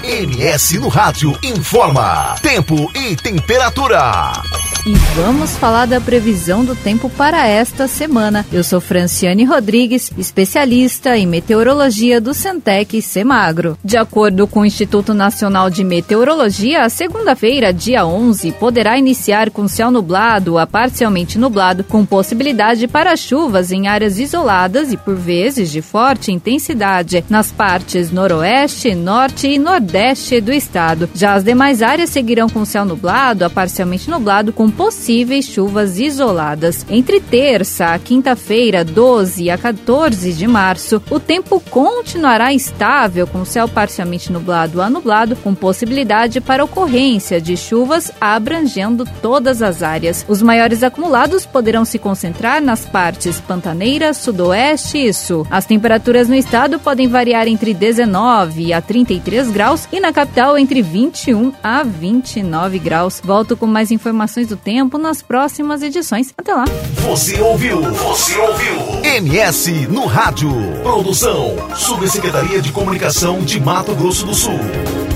MS no Rádio informa tempo e temperatura. E vamos falar da previsão do tempo para esta semana. Eu sou Franciane Rodrigues, especialista em meteorologia do Centec Semagro. De acordo com o Instituto Nacional de Meteorologia, a segunda-feira, dia 11, poderá iniciar com céu nublado a parcialmente nublado, com possibilidade para chuvas em áreas isoladas e, por vezes, de forte intensidade nas partes noroeste, norte e nordeste do estado. Já as demais áreas seguirão com céu nublado a parcialmente nublado, com possíveis chuvas isoladas. Entre terça a quinta-feira, 12 a 14 de março, o tempo continuará estável, com céu parcialmente nublado a nublado, com possibilidade para ocorrência de chuvas abrangendo todas as áreas. Os maiores acumulados poderão se concentrar nas partes pantaneiras, sudoeste e sul. As temperaturas no estado podem variar entre 19 a 33 graus e na capital entre 21 a 29 graus. Volto com mais informações do tempo nas próximas edições. Até lá. Você ouviu MS no Rádio. Produção Subsecretaria de Comunicação de Mato Grosso do Sul.